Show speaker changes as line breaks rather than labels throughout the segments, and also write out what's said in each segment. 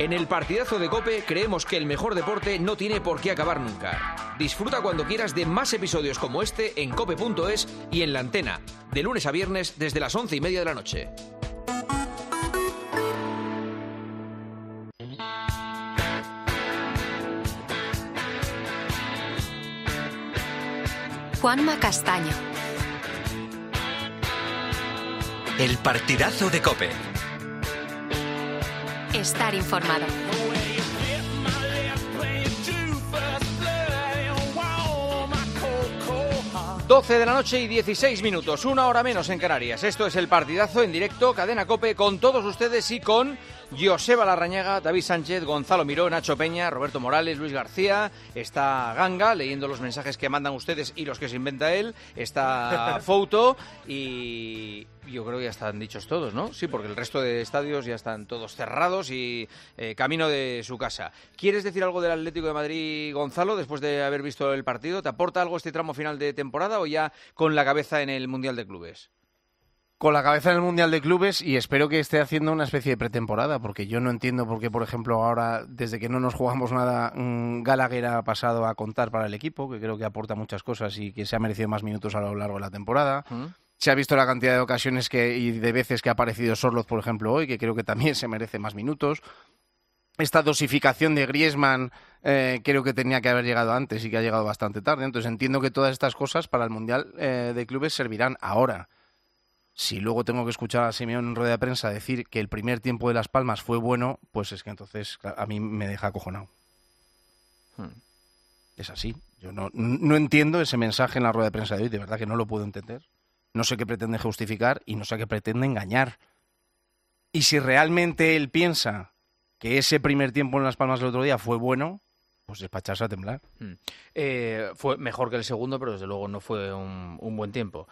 En el partidazo de COPE creemos que el mejor deporte no tiene por qué acabar nunca. Disfruta cuando quieras de más episodios como este en cope.es y en La Antena, de lunes a viernes desde las 11:30 de la noche.
Juanma Castaño.
El partidazo de COPE.
Estar informado.
12 de la noche y 16 minutos, una hora menos en Canarias. Esto es el partidazo en directo, Cadena COPE, con todos ustedes y con Joseba Larrañaga, David Sánchez, Gonzalo Miró, Nacho Peña, Roberto Morales, Luis García. Está Ganga, leyendo los mensajes que mandan ustedes y los que se inventa él. Está Fouto y yo creo que ya están dichos todos, ¿no? Sí, porque el resto de estadios ya están todos cerrados y camino de su casa. ¿Quieres decir algo del Atlético de Madrid, Gonzalo, después de haber visto el partido? ¿Te aporta algo este tramo final de temporada o ya con la cabeza en el Mundial de Clubes?
Con la cabeza en el Mundial de Clubes, y espero que esté haciendo una especie de pretemporada, porque yo no entiendo por qué, por ejemplo, ahora, desde que no nos jugamos nada, Gallagher ha pasado a contar para el equipo, que creo que aporta muchas cosas y que se ha merecido más minutos a lo largo de la temporada. Se ha visto la cantidad de ocasiones y de veces que ha aparecido Sorloth, por ejemplo, hoy, que creo que también se merece más minutos. Esta dosificación de Griezmann creo que tenía que haber llegado antes y que ha llegado bastante tarde. Entonces entiendo que todas estas cosas para el Mundial de Clubes servirán ahora. Si luego tengo que escuchar a Simeone en rueda de prensa decir que el primer tiempo de Las Palmas fue bueno, pues es que entonces a mí me deja acojonado. Es así. Yo no entiendo ese mensaje en la rueda de prensa de hoy, de verdad que no lo puedo entender. No sé qué pretende justificar y no sé qué pretende engañar. Y si realmente él piensa que ese primer tiempo en Las Palmas del otro día fue bueno, pues despacharse a temblar.
Fue mejor que el segundo, pero desde luego no fue un buen tiempo.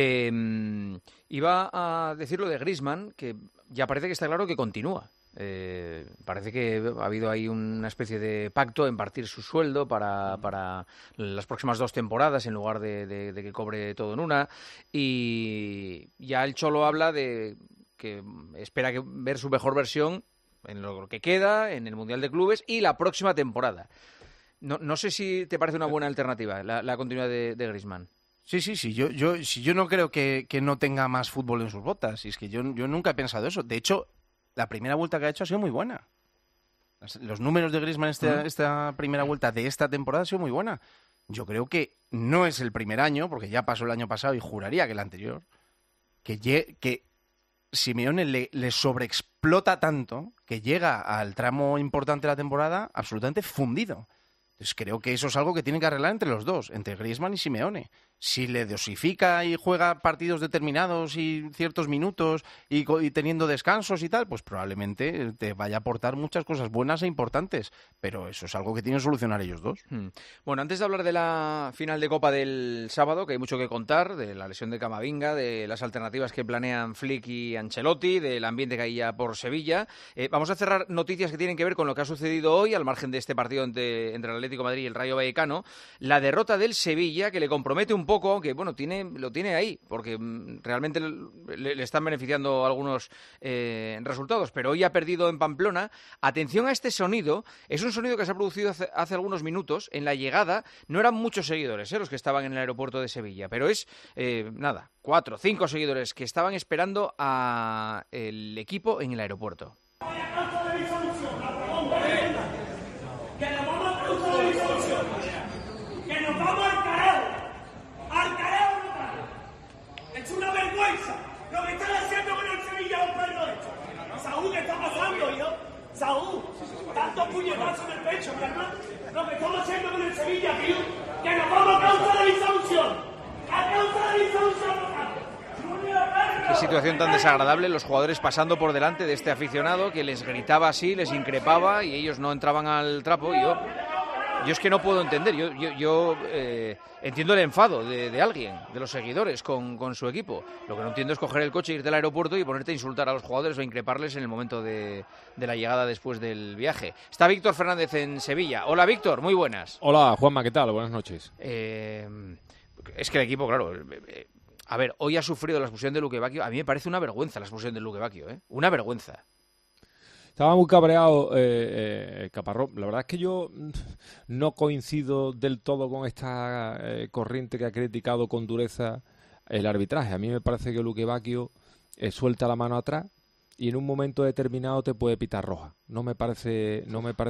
Iba a decir lo de Griezmann, que ya parece que está claro que continúa. Parece que ha habido ahí una especie de pacto en partir su sueldo para las próximas 2 temporadas en lugar de que cobre todo en una. Y ya el Cholo habla de que espera ver su mejor versión en lo que queda, en el Mundial de Clubes y la próxima temporada. No sé si te parece una buena alternativa la continuidad de Griezmann.
Sí. Yo no creo que no tenga más fútbol en sus botas. Y es que yo nunca he pensado eso. De hecho, la primera vuelta que ha hecho ha sido muy buena. Los números de Griezmann esta primera vuelta de esta temporada ha sido muy buena. Yo creo que no es el primer año, porque ya pasó el año pasado y juraría que el anterior, que Simeone le sobreexplota tanto que llega al tramo importante de la temporada absolutamente fundido. Entonces creo que eso es algo que tienen que arreglar entre los dos, entre Griezmann y Simeone. Si le dosifica y juega partidos determinados y ciertos minutos y teniendo descansos y tal, pues probablemente te vaya a aportar muchas cosas buenas e importantes. Pero eso es algo que tienen que solucionar ellos dos.
Bueno, antes de hablar de la final de Copa del sábado, que hay mucho que contar, de la lesión de Camavinga, de las alternativas que planean Flick y Ancelotti, del ambiente que hay ya por Sevilla, vamos a cerrar noticias que tienen que ver con lo que ha sucedido hoy, al margen de este partido entre el Atlético de Madrid y el Rayo Vallecano. La derrota del Sevilla, que le compromete un poco, aunque bueno, lo tiene ahí, porque realmente le están beneficiando algunos resultados, pero hoy ha perdido en Pamplona. Atención a este sonido, es un sonido que se ha producido hace algunos minutos. En la llegada no eran muchos seguidores los que estaban en el aeropuerto de Sevilla, pero es 4 o 5 seguidores que estaban esperando a el equipo en el aeropuerto.
Es una vergüenza lo que están haciendo con el Sevilla, los perros estos. Saúl, ¿qué está pasando, yo? Saúl, tantos puñetazos en el pecho, mi hermano. Lo que estamos haciendo con el Sevilla, tío, que nos vamos a causa de disolución. A causa de disolución.
Qué situación tan desagradable, los jugadores pasando por delante de este aficionado que les gritaba así, les increpaba y ellos no entraban al trapo. Yo es que no puedo entender, yo entiendo el enfado de alguien, de los seguidores con su equipo. Lo que no entiendo es coger el coche, irte al aeropuerto y ponerte a insultar a los jugadores o increparles en el momento de la llegada después del viaje. Está Víctor Fernández en Sevilla. Hola Víctor, muy buenas.
Hola Juanma, ¿qué tal? Buenas noches.
Es que el equipo, claro... A ver, hoy ha sufrido la expulsión de Luque Bacchio. A mí me parece una vergüenza la expulsión de Luque Bacchio, ¿eh? Una vergüenza.
Estaba muy cabreado Caparrós. La verdad es que yo no coincido del todo con esta corriente que ha criticado con dureza el arbitraje. A mí me parece que Luque Bacchio suelta la mano atrás y en un momento determinado te puede pitar roja. No me parece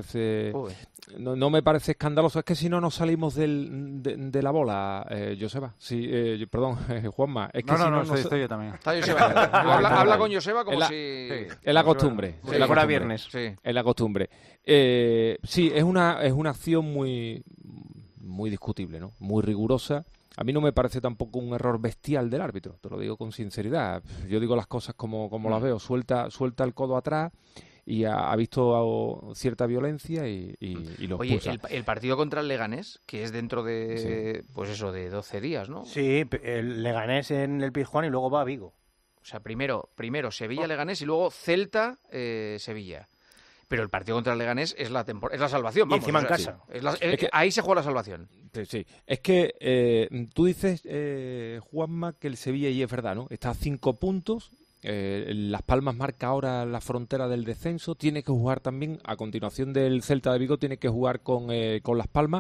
escandaloso. Es que si no nos salimos de la bola, Joseba. Sí, perdón, Juanma. Es que
estoy yo también.
Está Joseba. habla con Joseba como si...
Es la costumbre.
Sí,
es la costumbre.
Viernes.
Sí.
Es la costumbre. Sí, es una acción muy discutible, ¿no? Muy rigurosa. A mí no me parece tampoco un error bestial del árbitro, te lo digo con sinceridad. Yo digo las cosas como las veo. Suelta el codo atrás y ha visto cierta violencia y lo expulsa.
Oye, el partido contra el Leganés, que es dentro de, pues eso, de 12 días, ¿no?
Sí, el Leganés en el Pizjuán y luego va a Vigo.
O sea, primero Sevilla-Leganés y luego Celta-Sevilla. Pero el partido contra el Leganés es la salvación. Vamos,
y encima en casa.
Ahí se juega la salvación.
Sí. Es que tú dices, Juanma, que el Sevilla, y es verdad, ¿no? Está a 5 puntos. Las Palmas marca ahora la frontera del descenso. Tiene que jugar también, a continuación del Celta de Vigo, tiene que jugar con Las Palmas.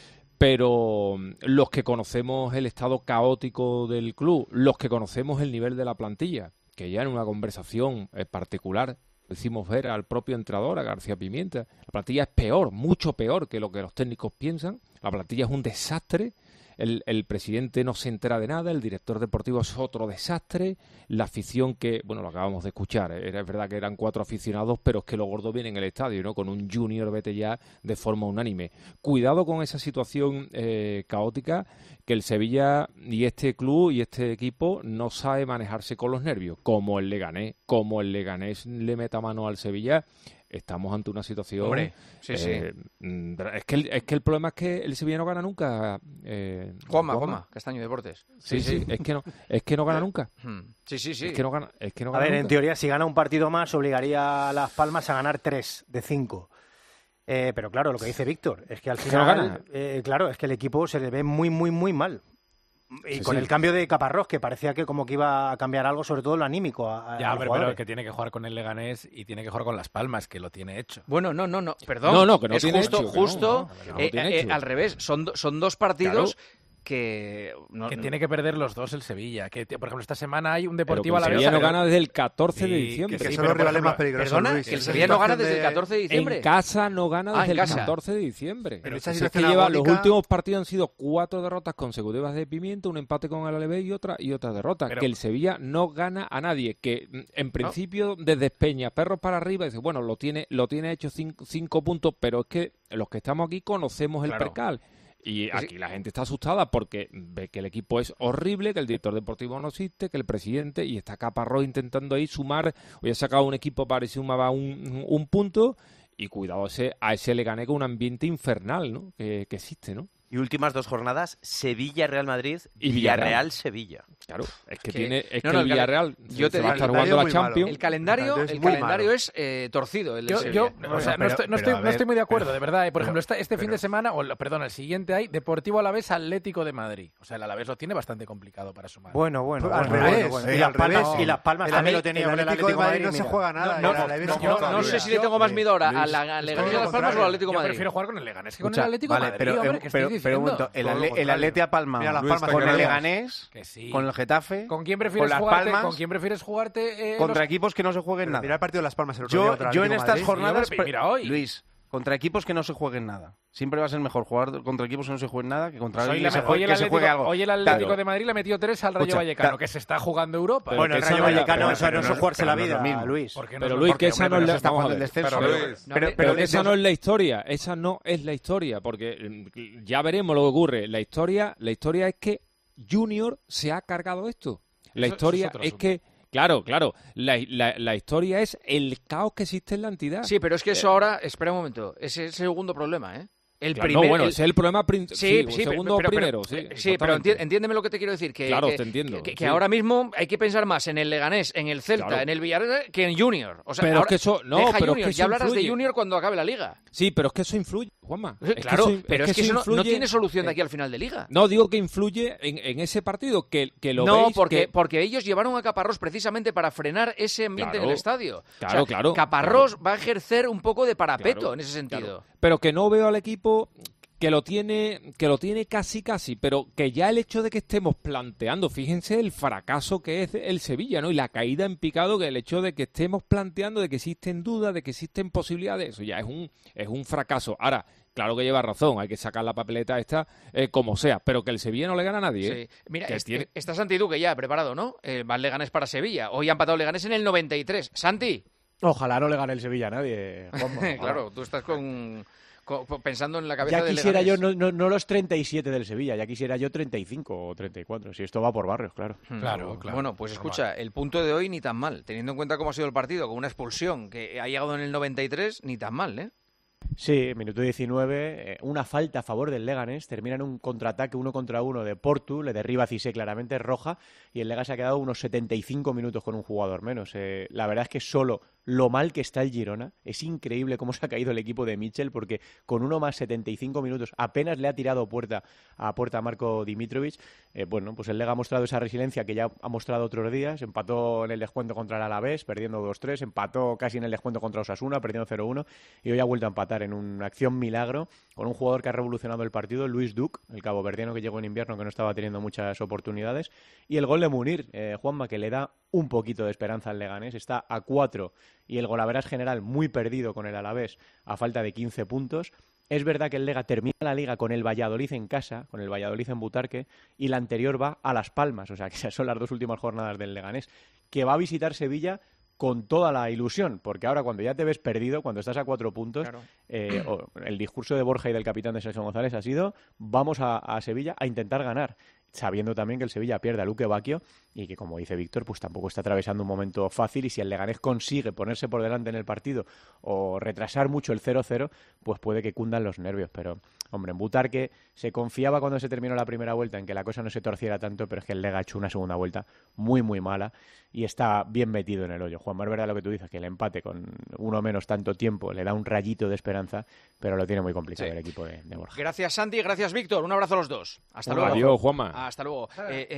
Pero los que conocemos el estado caótico del club, los que conocemos el nivel de la plantilla, que ya en una conversación particular hicimos ver al propio entrenador, a García Pimienta, la plantilla es peor, mucho peor que lo que los técnicos piensan. La plantilla es un desastre. El presidente no se entera de nada, el director deportivo es otro desastre, la afición que, bueno, lo acabamos de escuchar, es verdad que eran 4 aficionados, pero es que lo gordo viene en el estadio, ¿no? Con un Junior vete ya de forma unánime. Cuidado con esa situación caótica, que el Sevilla y este club y este equipo no sabe manejarse con los nervios, como el Leganés le meta mano al Sevilla. Estamos ante una situación...
Hombre, sí.
Es que el problema es que el Sevilla no gana nunca.
Juanma, Castaño Deportes.
Sí, es que no gana nunca.
Sí.
Es que no gana
A ver,
nunca.
en teoría, si gana un partido más, obligaría a Las Palmas a ganar 3 de 5. Pero claro, lo que dice Víctor, es que al final...
no gana.
Claro, es que el equipo se le ve muy, muy, muy mal. Y con el cambio de Caparrós, que parecía que como que iba a cambiar algo, sobre todo lo anímico.
Pero que tiene que jugar con el Leganés y tiene que jugar con Las Palmas, que lo tiene hecho.
Bueno, no, perdón.
No, que no
es
tiene
justo,
hecho.
al revés. Son 2 partidos...
Claro.
Que
tiene que perder los 2 el Sevilla. Que, por ejemplo, esta semana hay un
Pero
Deportivo
que el
Alavés.
Sevilla no gana desde el 14 de diciembre.
Que son los rivales más peligrosos.
Perdona,
Luis.
que el Sevilla no gana desde el 14 de diciembre.
En casa no gana desde
en
el
casa.
14 de diciembre.
Pero
Si
esa
es que
situación
los
agónica-
últimos partidos han sido 4 derrotas consecutivas de Pimiento, un empate con el Alavés y otra derrota.
Pero-
que el Sevilla no gana a nadie. Que en principio desde Peña, perros para arriba, dice, bueno, lo tiene hecho 5 puntos, pero es que los que estamos aquí conocemos el percal. Y aquí la gente está asustada porque ve que el equipo es horrible, que el director deportivo no existe, que el presidente, y está Caparrós intentando ahí sumar. Hoy ha sacado un equipo para que sumaba un punto, y cuidado a ese Leganés con un ambiente infernal, ¿no? Que existe, ¿no?
Y últimas 2 jornadas, Sevilla-Real Madrid
Y
Villarreal-Sevilla.
Claro, es que
el
el Villarreal
yo te
se va a
digo,
estar jugando la Champions.
El calendario es torcido. El del Sevilla.
No estoy muy de acuerdo, de verdad. Por ejemplo, este fin de semana, el siguiente hay Deportivo Alavés Atlético de Madrid. O sea, el Alavés lo tiene bastante complicado para sumar.
Bueno.
Al revés.
Y Las Palmas también lo tenía con el Atlético de Madrid.
No se juega nada.
No sé si le tengo más miedo ahora al Leganés de Las Palmas o al Atlético de
Yo
Madrid.
prefiero jugar con el Leganés que con el Atlético de Madrid.
Pero
hombre, ¿qué estáis
un
diciendo?
momento, el Atleti a Palma,
Mira, Las
Luis,
Palmas
con
que
el
ganamos.
Leganés,
Que sí.
con el Getafe,
¿Con quién
con
prefieres
Las
jugarte?
Palmas,
¿Con quién prefieres jugarte?
contra equipos que no se jueguen
Mira el
nada.
partido de Las Palmas el otro día contra el
Yo en
Atlético de
estas
Madrid.
jornadas,
Sí, mira hoy.
Luis, contra equipos que no se jueguen nada. Siempre va a ser mejor jugar contra equipos que no se jueguen nada que contra alguien que se juegue algo.
Hoy el Atlético
Claro.
de Madrid le metió 3 al Rayo
Escucha,
Vallecano, que se está jugando Europa.
Pero
Bueno, el
que
Rayo
esa no es la-
Vallecano,
pero-
eso no es jugarse la
pero no es
vida,
lo mismo.
Luis.
Pero Luis, que esa no es la...
está
vamos a
jugando el
ver.
descenso.
Pero esa no es la historia, esa no es la historia, porque ya veremos lo que ocurre. La historia es que Junior se ha cargado esto. La historia
otro
es
asunto.
que, claro, la historia es el caos que existe en la entidad.
Sí, pero es que eso ahora, espera un momento, ese es el segundo problema, ¿eh? El
Claro,
primer,
no, bueno,
el-
ese es el problema principal.
Sí,
segundo
pero-
primero, sí.
Sí, pero
exactamente.
entiéndeme lo que te quiero decir. Que,
Claro,
que-
te entiendo,
Que
sí.
ahora mismo hay que pensar más en el Leganés, en el Celta,
Claro.
en el Villarreal, que en Junior. O sea,
Pero es
ahora,
que eso- no,
deja
pero es
Junior,
que eso
ya hablarás
influye.
de Junior cuando acabe la Liga.
Sí, pero es que eso influye. Juanma.
Claro, pero es que eso
influye,
no tiene solución de aquí al final de Liga.
No, digo que influye en ese partido, que lo
no,
veis...
porque ellos llevaron a Caparrós precisamente para frenar ese ambiente en el estadio.
Claro, claro.
Caparrós va a ejercer un poco de parapeto en ese sentido.
Claro. Pero que no veo al equipo... que lo tiene casi, pero que ya el hecho de que estemos planteando, fíjense el fracaso que es el Sevilla, ¿no? Y la caída en picado, que el hecho de que estemos planteando de que existen dudas, de que existen posibilidades, eso ya es un fracaso. Ahora, claro que lleva razón, hay que sacar la papeleta esta como sea, pero que el Sevilla no le gana a nadie.
Sí. Mira, está Santi Duque ya preparado, ¿no? Va el Leganés para Sevilla. Hoy ha empatado el Leganés en el 93. Santi.
Ojalá no le gane el Sevilla a nadie, Juanma.
Claro, tú estás pensando en la cabeza del
quisiera
Leganés.
yo no los 37 del Sevilla, ya quisiera yo 35 o 34, si esto va por barrios, claro.
Claro. Bueno, pues escucha, el punto de hoy ni tan mal, teniendo en cuenta cómo ha sido el partido, con una expulsión que ha llegado en el 93, ni tan mal, ¿eh?
Sí, minuto 19, una falta a favor del Leganés, termina en un contraataque 1 contra 1 de Portu, le derriba a Cissé claramente, roja, y el Leganés se ha quedado unos 75 minutos con un jugador menos. La verdad es que solo lo mal que está el Girona, es increíble cómo se ha caído el equipo de Mitchell, porque con uno más 75 minutos apenas le ha tirado a puerta a Marko Dimitrovic. Bueno, pues el Lega ha mostrado esa resiliencia que ya ha mostrado otros días, empató en el descuento contra el Alavés, perdiendo 2-3, empató casi en el descuento contra Osasuna, perdiendo 0-1, y hoy ha vuelto a empatar en una acción milagro con un jugador que ha revolucionado el partido, Luis Duc, el caboverdiano que llegó en invierno, que no estaba teniendo muchas oportunidades, y el gol de Munir, Juanma, que le da un poquito de esperanza al Leganés, está a 4 y el golaveraje general muy perdido con el Alavés a falta de 15 puntos. Es verdad que el Lega termina la Liga con el Valladolid en casa, con el Valladolid en Butarque, y la anterior va a Las Palmas, o sea que esas son las dos últimas jornadas del Leganés, que va a visitar Sevilla con toda la ilusión, porque ahora cuando ya te ves perdido, cuando estás a 4 puntos, claro. El discurso de Borja y del capitán de Sergio González ha sido: vamos a Sevilla a intentar ganar, sabiendo también que el Sevilla pierde a Luque Bacchio y que, como dice Víctor, pues tampoco está atravesando un momento fácil, y si el Leganés consigue ponerse por delante en el partido o retrasar mucho el 0-0, pues puede que cundan los nervios. Pero, hombre, en Butarque se confiaba cuando se terminó la primera vuelta en que la cosa no se torciera tanto, pero es que el Lega ha hecho una segunda vuelta muy, muy mala y está bien metido en el hoyo. Juanma, es verdad lo que tú dices, que el empate con uno menos tanto tiempo le da un rayito de esperanza, pero lo tiene muy complicado el equipo de Borja.
Gracias, Santi, gracias, Víctor. Un abrazo a los dos. Hasta luego.
Adiós, Juanma.
Hasta luego.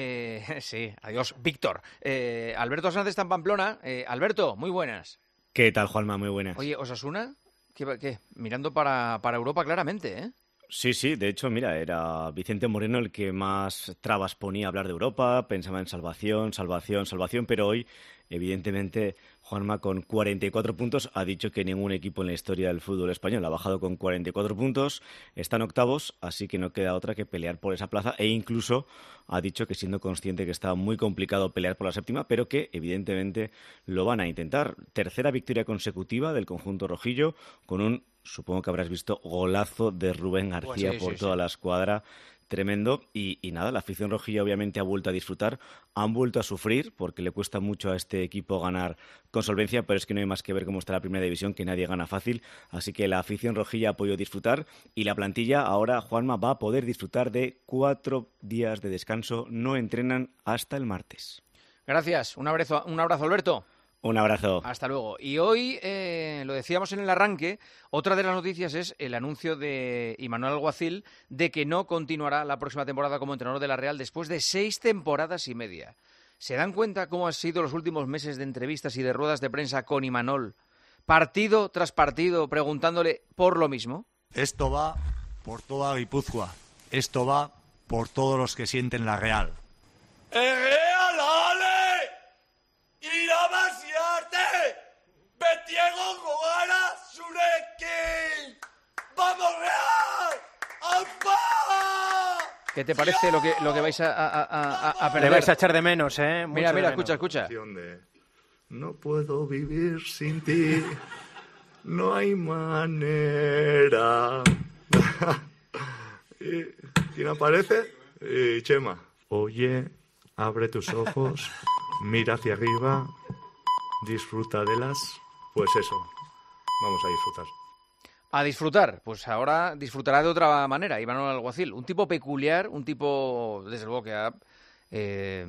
Sí, adiós, Víctor. Alberto Sánchez está en Pamplona. Alberto, muy buenas.
¿Qué tal, Juanma? Muy buenas.
Oye, ¿Osasuna? ¿Qué? Mirando para Europa claramente, ¿eh?
Sí, de hecho, mira, era Vicente Moreno el que más trabas ponía a hablar de Europa, pensaba en salvación, pero hoy, evidentemente, Juanma con 44 puntos ha dicho que ningún equipo en la historia del fútbol español ha bajado con 44 puntos, están octavos, así que no queda otra que pelear por esa plaza, e incluso ha dicho que, siendo consciente que está muy complicado pelear por la séptima, pero que evidentemente lo van a intentar. Tercera victoria consecutiva del conjunto rojillo, con un, supongo que habrás visto, golazo de Rubén García por toda la escuadra. Tremendo. Y nada, la afición rojilla obviamente ha vuelto a disfrutar, han vuelto a sufrir porque le cuesta mucho a este equipo ganar con solvencia, pero es que no hay más que ver cómo está la primera división, que nadie gana fácil, así que la afición rojilla ha podido disfrutar y la plantilla ahora, Juanma, va a poder disfrutar de 4 días de descanso, no entrenan hasta el martes.
Gracias, un abrazo, Alberto.
Un abrazo.
Hasta luego. Y hoy, lo decíamos en el arranque, otra de las noticias es el anuncio de Imanol Alguacil de que no continuará la próxima temporada como entrenador de la Real después de 6 temporadas y media. ¿Se dan cuenta cómo han sido los últimos meses de entrevistas y de ruedas de prensa con Imanol, partido tras partido, preguntándole por lo mismo?
Esto va por toda Guipúzcoa. Esto va por todos los que sienten la Real.
¡Real, ale! ¡Irabasiarte! ¡Betiego Gogara Sureki! ¡Vamos, Real! ¡Ampa!
¿Qué te parece lo que vais a perder?
Le vais a echar de menos, ¿eh?
Mira, escucha.
No puedo vivir sin ti. No hay manera. ¿Quién aparece? Chema. Oye, abre tus ojos, mira hacia arriba, disfruta de las... Pues eso, vamos a disfrutar.
A disfrutar, pues ahora disfrutará de otra manera, Imanol Alguacil. Un tipo peculiar, un tipo, desde luego, que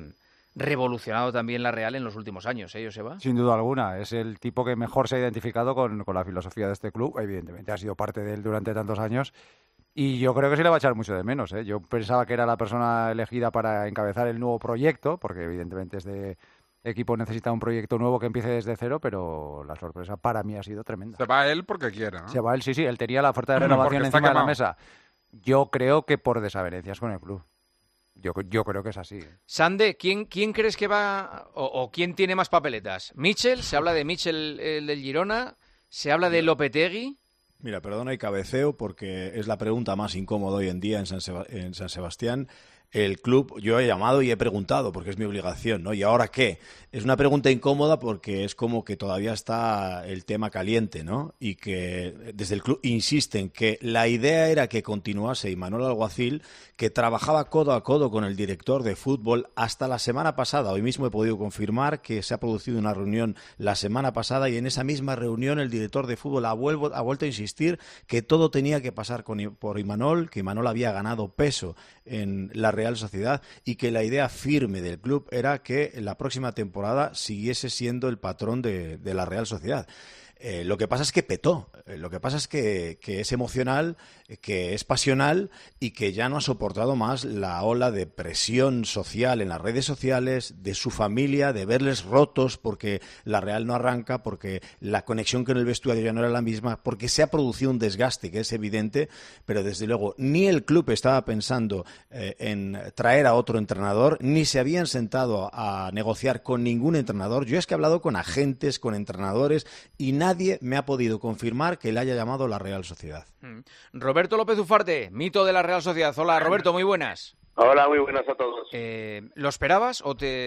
revolucionado también la Real en los últimos años, Joseba.
Sin duda alguna, es el tipo que mejor se ha identificado con la filosofía de este club, evidentemente ha sido parte de él durante tantos años y yo creo que se le va a echar mucho de menos. Yo pensaba que era la persona elegida para encabezar el nuevo proyecto, porque evidentemente este equipo necesita un proyecto nuevo que empiece desde cero, pero la sorpresa para mí ha sido tremenda.
Se va él porque quiere, ¿no?
Se va él, sí, él tenía la oferta de renovación encima de la mesa. Yo creo que por desavenencias con el club. Yo creo que es así.
Sande, ¿quién crees que va o quién tiene más papeletas? ¿Mitchell? Se habla de Mitchell, el del Girona. Se habla de Lopetegui.
Mira, perdona y cabeceo porque es la pregunta más incómoda hoy en día en San Sebastián. El club, yo he llamado y he preguntado porque es mi obligación, ¿no? ¿Y ahora qué? Es una pregunta incómoda porque es como que todavía está el tema caliente, ¿no? Y que desde el club insisten que la idea era que continuase Imanol Alguacil, que trabajaba codo a codo con el director de fútbol hasta la semana pasada. Hoy mismo he podido confirmar que se ha producido una reunión la semana pasada y en esa misma reunión el director de fútbol ha vuelto a insistir que todo tenía que pasar por Imanol, que Imanol había ganado peso en la Real Sociedad y que la idea firme del club era que la próxima temporada siguiese siendo el patrón de la Real Sociedad. Lo que pasa es que petó, lo que pasa es que es emocional, que es pasional y que ya no ha soportado más la ola de presión social en las redes sociales, de su familia, de verles rotos porque la Real no arranca, porque la conexión con el vestuario ya no era la misma, porque se ha producido un desgaste que es evidente, pero desde luego ni el club estaba pensando en traer a otro entrenador, ni se habían sentado a negociar con ningún entrenador. Yo es que he hablado con agentes, con entrenadores y nadie me ha podido confirmar que le haya llamado la Real Sociedad.
Roberto López Ufarte, mito de la Real Sociedad. Hola, Roberto, muy buenas.
Hola, muy buenas a todos.
¿Lo esperabas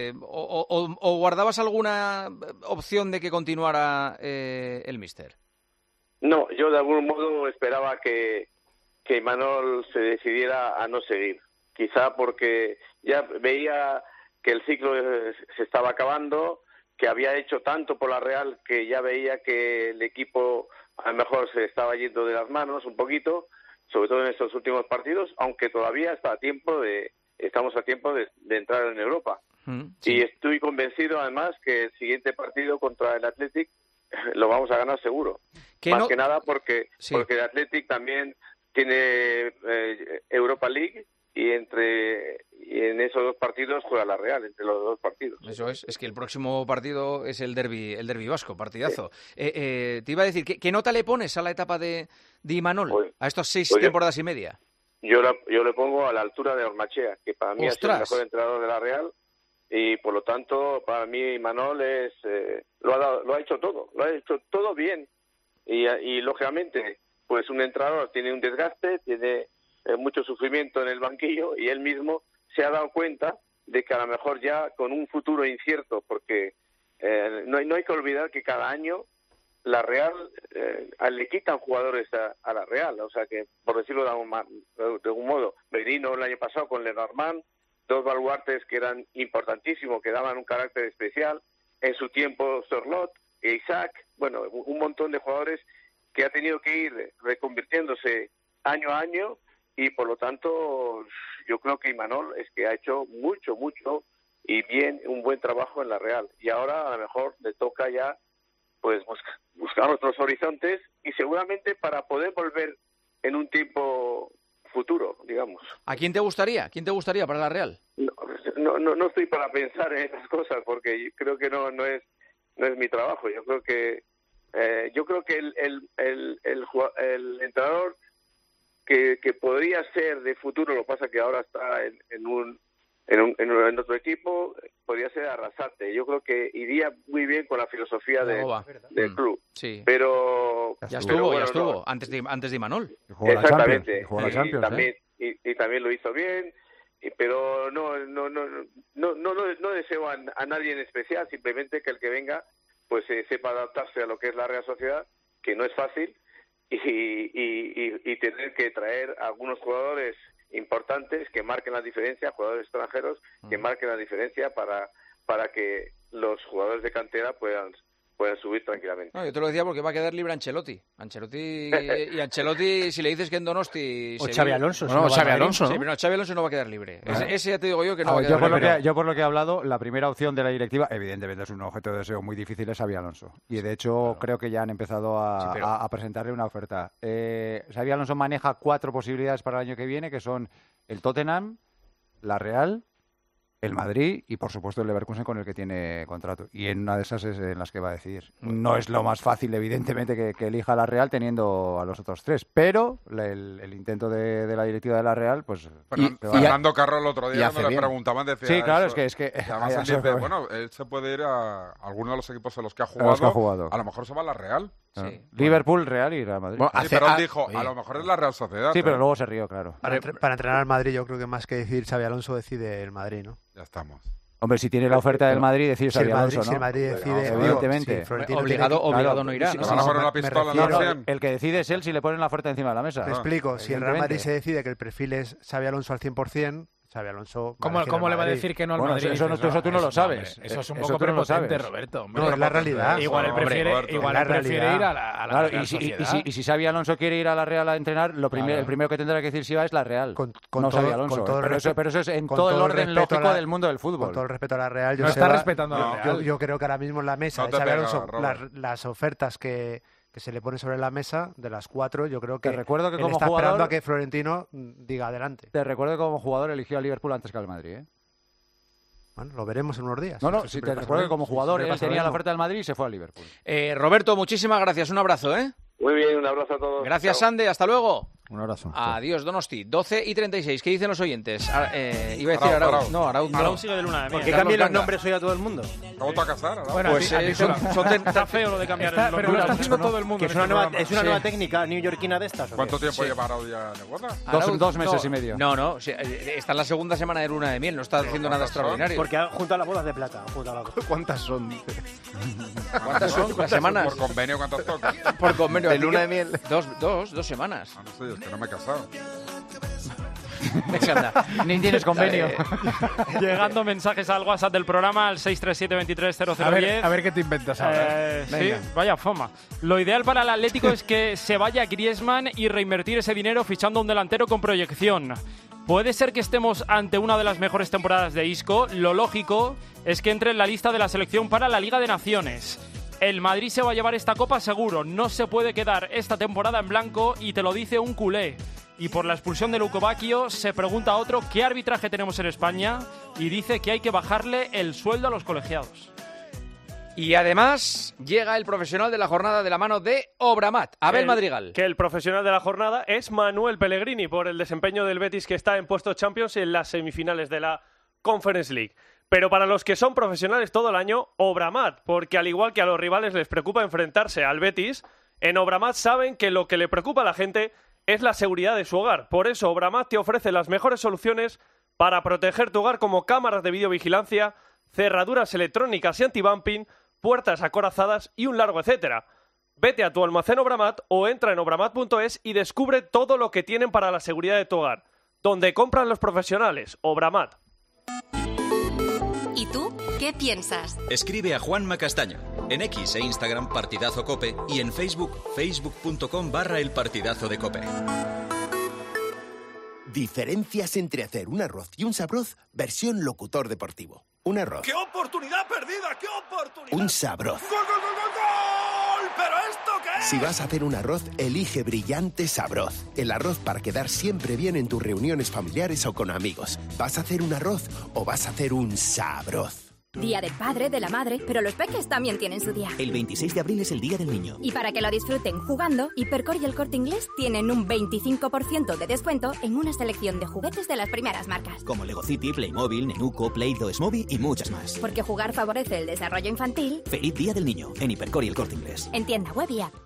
o guardabas alguna opción de que continuara el míster?
No, yo de algún modo esperaba que Imanol se decidiera a no seguir. Quizá porque ya veía que el ciclo se estaba acabando, que había hecho tanto por la Real que ya veía que el equipo a lo mejor se estaba yendo de las manos un poquito, sobre todo en estos últimos partidos, aunque todavía estamos a tiempo de entrar en Europa. Sí. Y estoy convencido además que el siguiente partido contra el Athletic lo vamos a ganar seguro. Que nada porque el Athletic también tiene Europa League y en esos dos partidos juega la Real, entre los dos partidos.
Eso es que el próximo partido es el derbi vasco, partidazo. Sí. Te iba a decir, ¿qué nota le pones a la etapa de Imanol, a estas 6 temporadas y media?
Yo le pongo a la altura de Ormachea, que para mí ha sido el mejor entrenador de la Real, y por lo tanto, para mí Imanol lo ha hecho todo bien. Y lógicamente, pues un entrenador tiene un desgaste, tiene mucho sufrimiento en el banquillo y él mismo se ha dado cuenta de que a lo mejor ya con un futuro incierto, porque no hay que olvidar que cada año la Real le quitan jugadores a la Real, o sea que, por decirlo de algún modo, Merino el año pasado con Lenormand, 2 baluartes que eran importantísimos, que daban un carácter especial, en su tiempo Sorlot e Isaac, bueno, un montón de jugadores que ha tenido que ir reconvirtiéndose año a año. Y por lo tanto, yo creo que Imanol es que ha hecho mucho y bien, un buen trabajo en la Real. Y ahora a lo mejor le toca ya pues buscar otros horizontes y seguramente para poder volver en un tiempo futuro, digamos.
¿A quién te gustaría? ¿Quién te gustaría para la Real?
No estoy para pensar en esas cosas porque creo que no es mi trabajo. Yo creo que el entrenador que podría ser de futuro, lo que pasa que ahora está en otro equipo, podría ser Arrasate. Yo creo que iría muy bien con la filosofía del club. Sí. Pero
ya estuvo, antes de Imanol.
Exactamente. Y también lo hizo bien. Pero no deseo a nadie en especial, simplemente que el que venga pues sepa adaptarse a lo que es la Real Sociedad, que no es fácil. Y tener que traer a algunos jugadores importantes que marquen la diferencia, jugadores extranjeros que marquen la diferencia para que los jugadores de cantera puedan pueden subir tranquilamente.
No, yo te lo decía porque va a quedar libre Ancelotti. Ancelotti, si le dices que en Donosti...
O Xabi Alonso.
No, Xabi Alonso, ¿no? Sí, pero Xabi Alonso no va a quedar libre. Ese ya te digo yo que no va a quedar
libre. Yo por lo que he hablado, la primera opción de la directiva, evidentemente es un objeto de deseo muy difícil, es Xabi Alonso. Y de hecho creo que ya han empezado a presentarle una oferta. Xabi Alonso maneja 4 posibilidades para el año que viene, que son el Tottenham, la Real, el Madrid y, por supuesto, el Leverkusen con el que tiene contrato. Y en una de esas es en las que va a decidir. No es lo más fácil, evidentemente, que elija la Real teniendo a los otros 3. Pero el intento de la directiva de la Real, pues...
Fernando Carro el otro día cuando le preguntaban decía...
Sí, claro,
eso.
es que
además él dice, bueno, él se puede ir a alguno de los equipos en los que ha jugado. A lo mejor se va a la Real.
Sí. Liverpool, Real y Real Madrid.
Bueno, pero él dijo, a lo mejor es la Real Sociedad.
Sí, pero luego se rió, claro.
Para entrenar al Madrid, yo creo que más que decir Xabi Alonso, decide el Madrid, ¿no?
Ya estamos.
Hombre, si tiene la oferta del Madrid, decide Xabi Alonso, ¿no?
Si el Madrid decide...
Evidentemente.
Obligado no irá, ¿no?
¿Van a poner una pistola
el que decide es él si le ponen la oferta encima de la mesa.
Me explico. Si el Real Madrid se decide que el perfil es Xabi Alonso al 100%... Xabi Alonso...
¿Cómo le va a decir que no al Madrid?
Eso tú no lo sabes.
Eso es un poco prepotente, Roberto.
No, es la realidad.
Igual él prefiere ir a la Real Sociedad.
Y si Xabi Alonso quiere ir a la Real a entrenar, el primero que tendrá que decir si va es la Real, no Xabi Alonso. Pero eso es en todo el orden lógico del mundo del fútbol.
Con todo el respeto a la Real...
No está respetando a la Real.
Yo creo que ahora mismo en la mesa de Xabi Alonso, las ofertas que se le pone sobre la mesa, de las 4, yo creo que
él está
esperando a que Florentino diga adelante.
Te recuerdo que como jugador eligió a Liverpool antes que al Madrid, ¿eh?
Bueno, lo veremos en unos días.
Sí, te recuerdo que como jugador él tenía la oferta del Madrid y se fue a Liverpool.
Roberto, muchísimas gracias, un abrazo, ¿eh?
Muy bien, un abrazo a todos.
Gracias, Sande, hasta luego.
Un abrazo.
Adiós, Donosti. 12:36. ¿Qué dicen los oyentes? Iba a decir Arauz. No, Arauz no.
Arauz sigue de luna de miel.
¿Por qué cambian los nombres hoy a todo el mundo?
¿Cómo te vas a casar?
Bueno,
pues
está feo lo de cambiar el nombre. Pero lo está haciendo todo el mundo.
Es una nueva técnica neoyorquina de estas.
¿Cuánto tiempo lleva Arauz ya de boda?
2 meses y medio.
No. Está en la segunda semana de luna de miel. No está haciendo nada extraordinario.
Porque ha juntado las bodas de plata.
¿Cuántas son?
¿Cuántas son? ¿Las semanas?
¿Por convenio cuántas tocan?
Por convenio.
De luna de miel.
2 semanas.
No sé, es que no me he casado.
Ni tienes convenio.
Llegando mensajes al WhatsApp del programa al 637-230010.
A ver qué te inventas ahora.
Sí, vaya fama. Lo ideal para el Atlético es que se vaya Griezmann y reinvertir ese dinero fichando un delantero con proyección. Puede ser que estemos ante una de las mejores temporadas de Isco. Lo lógico es que entre en la lista de la selección para la Liga de Naciones. El Madrid se va a llevar esta copa seguro. No se puede quedar esta temporada en blanco y te lo dice un culé. Y por la expulsión de Lukobakio se pregunta a otro qué arbitraje tenemos en España y dice que hay que bajarle el sueldo a los colegiados.
Y además llega el profesional de la jornada de la mano de Obramat, Abel Madrigal.
Que el profesional de la jornada es Manuel Pellegrini por el desempeño del Betis que está en puestos Champions en las semifinales de la Conference League. Pero para los que son profesionales todo el año, Obramat, porque al igual que a los rivales les preocupa enfrentarse al Betis, en Obramat saben que lo que le preocupa a la gente es la seguridad de su hogar. Por eso Obramat te ofrece las mejores soluciones para proteger tu hogar, como cámaras de videovigilancia, cerraduras electrónicas y anti-bumping, puertas acorazadas y un largo etcétera. Vete a tu almacén Obramat o entra en obramat.es y descubre todo lo que tienen para la seguridad de tu hogar. Donde compran los profesionales, Obramat.
¿Y tú qué piensas?
Escribe a Juanma Castaño. En X e Instagram Partidazo Cope y en Facebook, facebook.com/El Partidazo de Cope.
Diferencias entre hacer un arroz y un sabroz, versión locutor deportivo. Un arroz.
¡Qué oportunidad perdida! ¡Qué oportunidad!
Un sabroz.
¡Gol, gol, gol, gol, gol! ¿Pero esto qué es?
Si vas a hacer un arroz, elige Brillante Sabroz. El arroz para quedar siempre bien en tus reuniones familiares o con amigos. ¿Vas a hacer un arroz o vas a hacer un sabroz?
Día del padre, de la madre, pero los peques también tienen su día.
El 26 de abril es el Día del Niño.
Y para que lo disfruten jugando, Hipercor y el Corte Inglés tienen un 25% de descuento en una selección de juguetes de las primeras marcas.
Como Lego City, Playmobil, Nenuco, Play-Doh, Smoby y muchas más.
Porque jugar favorece el desarrollo infantil.
Feliz Día del Niño en Hipercor y el Corte Inglés.
En tienda web y app.